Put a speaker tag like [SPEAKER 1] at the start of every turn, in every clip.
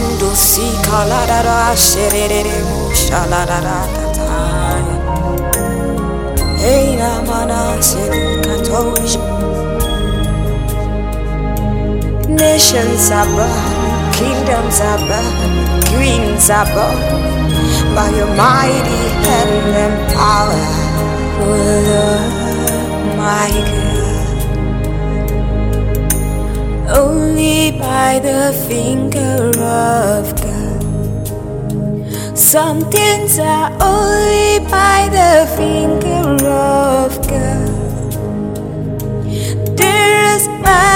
[SPEAKER 1] Mando si kaladara sherere mushaladara tataya. Hey na mana selukatosh. Nations are born, kingdoms are born, queens are born by your mighty hand and power, oh Lord, my God. Only by the finger of God. Some things are only by the finger of God. There's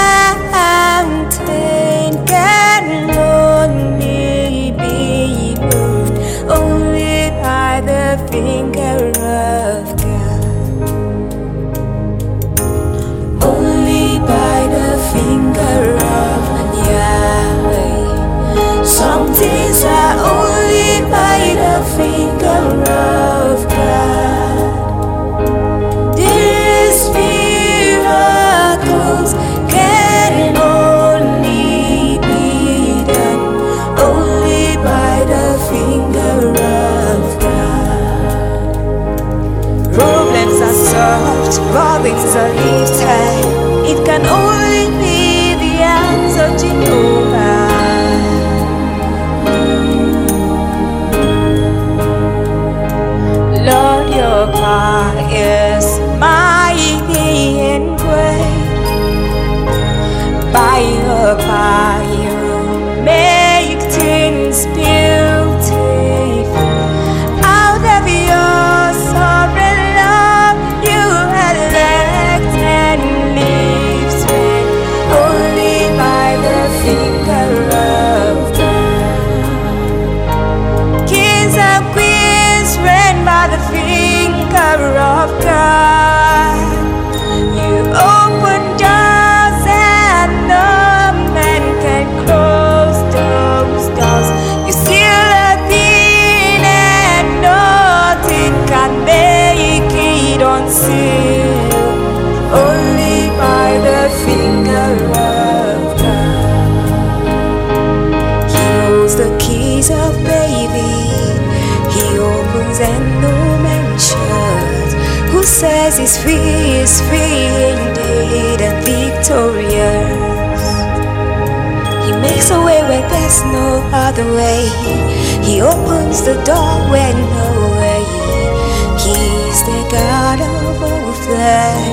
[SPEAKER 1] mountain can only be moved only by the finger of God. Only by the finger of Yahweh. Some things are only by the finger of God. These miracles can only be done only by the finger of God. Problems are solved, burdens are lifted. It can only be the hands of Jehovah. Lord, your power is mighty and great. By your power you make things beautiful. Out of your sovereign love you elect and live straight only by the finger of God. Kings and queens reign by the finger of God. You open doors and no man can close those doors. You seal a thing and nothing can make it unsealed only by the finger of God. He holds the keys of David. He opens and no man shuts. Who says he's free is free indeed and victorious. He makes a way where there's no other way. He opens the door where no way. He's the God of all flesh.